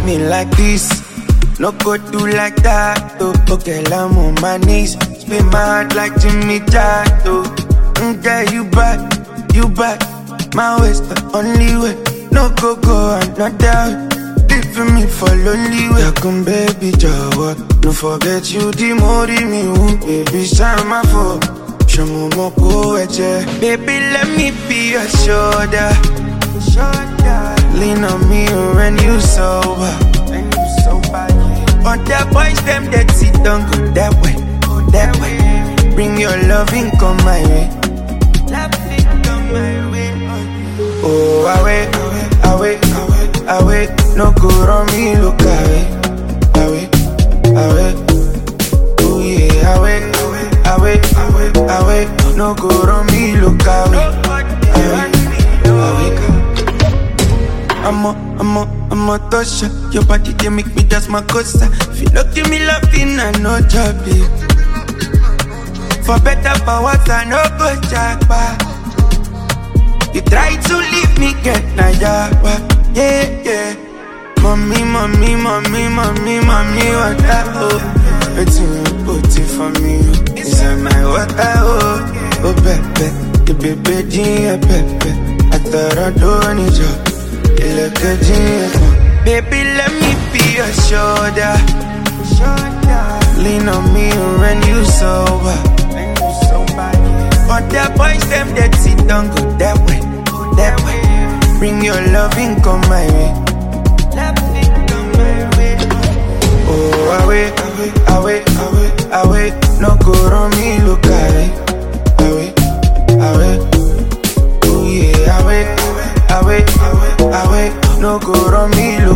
me like this, no go do like that, oh. Okay, I'm on my knees, spin my heart like Jimmy Jato. Yeah, you back, my waist the only way. No go another, leaving me for lonely way. Come baby, Jawa, no forget you the more me, baby, shine my phone. Show me more go at ya. Baby, let me be your shoulder. Lean on me when you sober. Other boys, them that sit down, go that way, Bring your loving, come my way. Oh, away, no go run me, look away. Oh yeah, away, no go run me, look away. I'm a tosha. Your body, they make me dance my cosa. If you don't give me loving, I know job, babe. For better, for worse, I know go jackpot. You try to leave me, get na yawa. Yeah. Mommy, what that, oh. It's you put it for me. Inside my water, oh, baby. The baby, dear, baby. I thought I'd do any job. Baby, let me be your shoulder. Lean on me when you sober. But the boys, them that sit down, go that way. Bring your loving, come my way. Oh, away, no go run me, look away. Oh yeah, away, no go run me, look